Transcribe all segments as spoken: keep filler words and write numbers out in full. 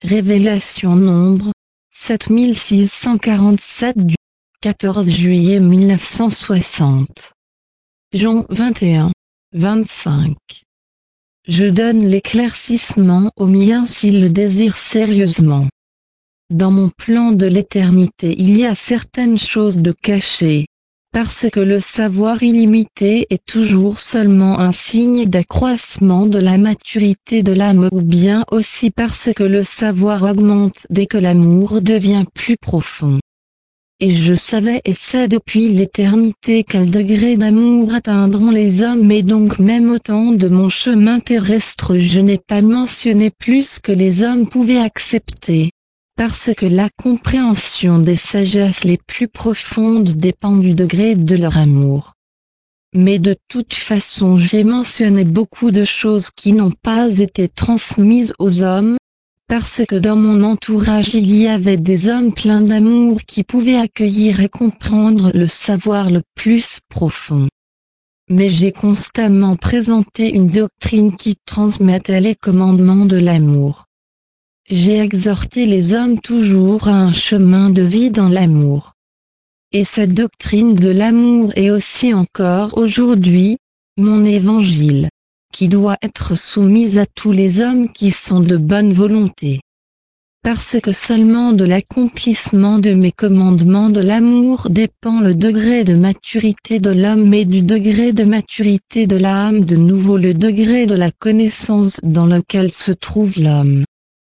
Révélation Nombre, sept mille six cent quarante-sept du quatorze juillet mille neuf cent soixante. Jean vingt et un, vingt-cinq. Je donne l'éclaircissement au mien s'il le désire sérieusement. Dans mon plan de l'éternité il y a certaines choses de cachées, parce que le savoir illimité est toujours seulement un signe d'accroissement de la maturité de l'âme, ou bien aussi parce que le savoir augmente dès que l'amour devient plus profond. Et je savais et sais depuis l'éternité quel degré d'amour atteindront les hommes, et donc même au temps de mon chemin terrestre je n'ai pas mentionné plus que les hommes pouvaient accepter, parce que la compréhension des sagesses les plus profondes dépend du degré de leur amour. Mais de toute façon j'ai mentionné beaucoup de choses qui n'ont pas été transmises aux hommes, parce que dans mon entourage il y avait des hommes pleins d'amour qui pouvaient accueillir et comprendre le savoir le plus profond. Mais j'ai constamment présenté une doctrine qui transmettait les commandements de l'amour. J'ai exhorté les hommes toujours à un chemin de vie dans l'amour. Et cette doctrine de l'amour est aussi encore aujourd'hui mon évangile, qui doit être soumise à tous les hommes qui sont de bonne volonté. Parce que seulement de l'accomplissement de mes commandements de l'amour dépend le degré de maturité de l'homme, et du degré de maturité de l'âme de nouveau le degré de la connaissance dans lequel se trouve l'homme.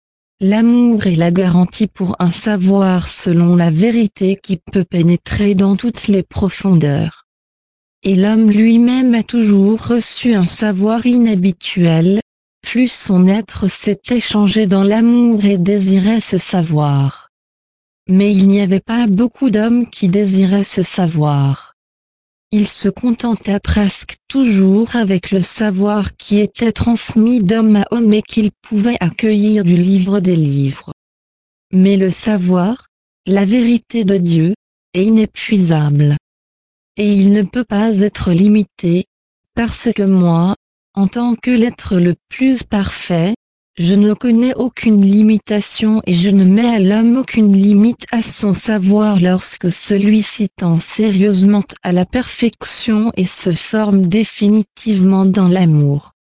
L'amour est la garantie pour un savoir selon la vérité qui peut pénétrer dans toutes les profondeurs. Et l'homme lui-même a toujours reçu un savoir inhabituel, plus son être s'était changé dans l'amour et désirait ce savoir. Mais il n'y avait pas beaucoup d'hommes qui désiraient ce savoir. Ils se contentaient presque toujours avec le savoir qui était transmis d'homme à homme et qu'ils pouvaient accueillir du livre des livres. Mais le savoir, la vérité de Dieu, est inépuisable. Et il ne peut pas être limité, parce que moi, en tant que l'être le plus parfait, je ne connais aucune limitation et je ne mets à l'homme aucune limite à son savoir lorsque celui-ci tend sérieusement à la perfection et se forme définitivement dans l'amour.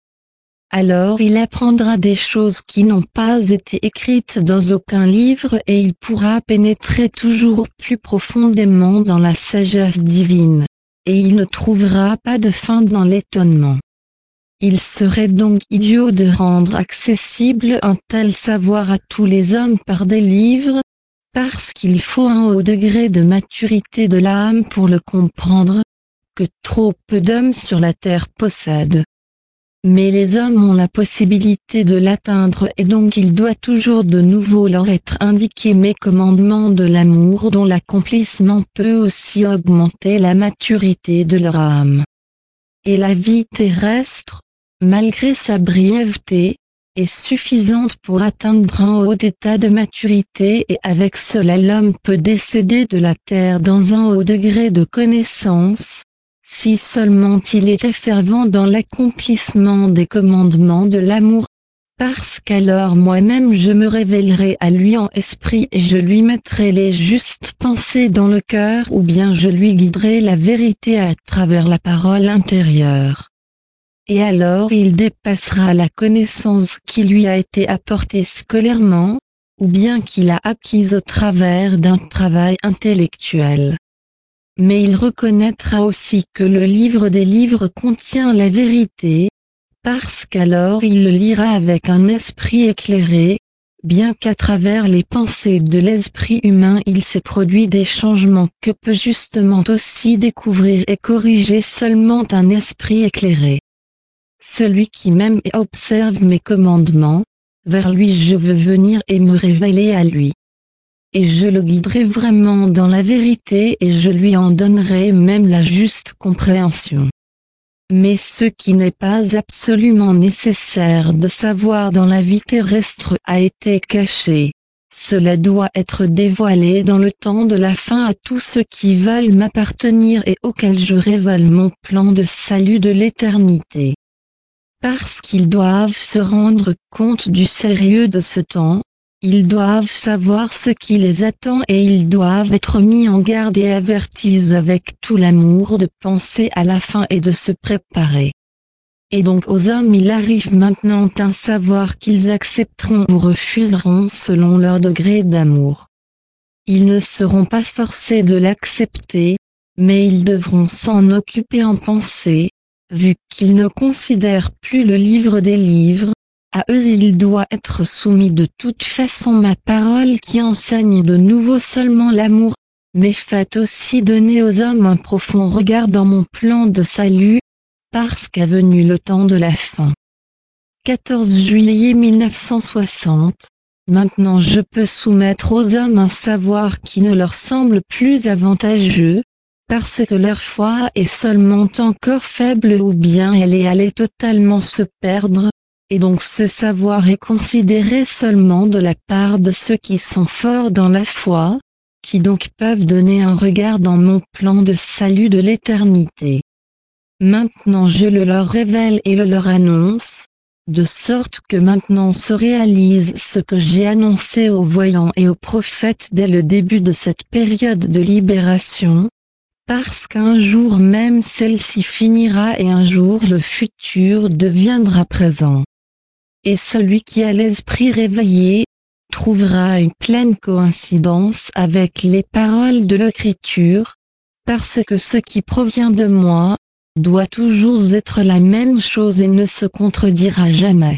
Alors il apprendra des choses qui n'ont pas été écrites dans aucun livre et il pourra pénétrer toujours plus profondément dans la sagesse divine, et il ne trouvera pas de fin dans l'étonnement. Il serait donc idiot de rendre accessible un tel savoir à tous les hommes par des livres, parce qu'il faut un haut degré de maturité de l'âme pour le comprendre, que trop peu d'hommes sur la terre possèdent. Mais les hommes ont la possibilité de l'atteindre et donc il doit toujours de nouveau leur être indiqué mes commandements de l'amour dont l'accomplissement peut aussi augmenter la maturité de leur âme. Et la vie terrestre, malgré sa brièveté, est suffisante pour atteindre un haut état de maturité et avec cela l'homme peut décéder de la terre dans un haut degré de connaissance, si seulement il était fervent dans l'accomplissement des commandements de l'amour, parce qu'alors moi-même je me révélerai à lui en esprit et je lui mettrai les justes pensées dans le cœur, ou bien je lui guiderai la vérité à travers la parole intérieure. Et alors il dépassera la connaissance qui lui a été apportée scolairement, ou bien qu'il a acquise au travers d'un travail intellectuel. Mais il reconnaîtra aussi que le livre des livres contient la vérité, parce qu'alors il le lira avec un esprit éclairé, bien qu'à travers les pensées de l'esprit humain il s'est produit des changements que peut justement aussi découvrir et corriger seulement un esprit éclairé. Celui qui m'aime et observe mes commandements, vers lui je veux venir et me révéler à lui. Et je le guiderai vraiment dans la vérité et je lui en donnerai même la juste compréhension. Mais ce qui n'est pas absolument nécessaire de savoir dans la vie terrestre a été caché. Cela doit être dévoilé dans le temps de la fin à tous ceux qui veulent m'appartenir et auxquels je révèle mon plan de salut de l'éternité. Parce qu'ils doivent se rendre compte du sérieux de ce temps, Ils doivent savoir ce qui les attend et ils doivent être mis en garde et avertis avec tout l'amour de penser à la fin et de se préparer. Et donc aux hommes il arrive maintenant un savoir qu'ils accepteront ou refuseront selon leur degré d'amour. Ils ne seront pas forcés de l'accepter, mais ils devront s'en occuper en pensée, vu qu'ils ne considèrent plus le livre des livres. À eux il doit être soumis de toute façon ma parole qui enseigne de nouveau seulement l'amour, mais faites aussi donner aux hommes un profond regard dans mon plan de salut, parce qu'est venu le temps de la fin. quatorze juillet mille neuf cent soixante. Maintenant je peux soumettre aux hommes un savoir qui ne leur semble plus avantageux, parce que leur foi est seulement encore faible ou bien elle est allée totalement se perdre. Et donc ce savoir est considéré seulement de la part de ceux qui sont forts dans la foi, qui donc peuvent donner un regard dans mon plan de salut de l'éternité. Maintenant je le leur révèle et le leur annonce, de sorte que maintenant se réalise ce que j'ai annoncé aux voyants et aux prophètes dès le début de cette période de libération, parce qu'un jour même celle-ci finira et un jour le futur deviendra présent. Et celui qui a l'esprit réveillé, trouvera une pleine coïncidence avec les paroles de l'Écriture, parce que ce qui provient de moi, doit toujours être la même chose et ne se contredira jamais.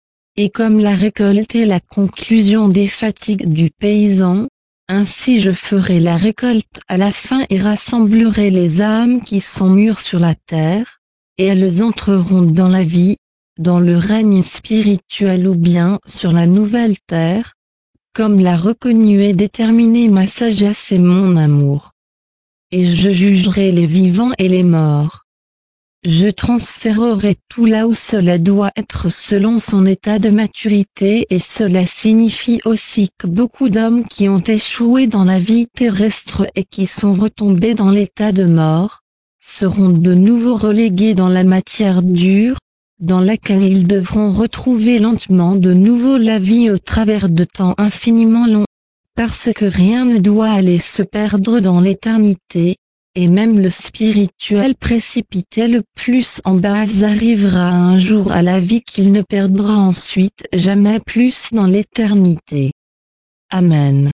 Et comme la récolte est la conclusion des fatigues du paysan, ainsi je ferai la récolte à la fin et rassemblerai les âmes qui sont mûres sur la terre, et elles entreront dans la vie, dans le règne spirituel ou bien sur la nouvelle terre, comme l'a reconnu et déterminé ma sagesse et mon amour. Et je jugerai les vivants et les morts. Je transférerai tout là où cela doit être selon son état de maturité et cela signifie aussi que beaucoup d'hommes qui ont échoué dans la vie terrestre et qui sont retombés dans l'état de mort, seront de nouveau relégués dans la matière dure, dans laquelle ils devront retrouver lentement de nouveau la vie au travers de temps infiniment longs, parce que rien ne doit aller se perdre dans l'éternité, et même le spirituel précipité le plus en bas arrivera un jour à la vie qu'il ne perdra ensuite jamais plus dans l'éternité. Amen.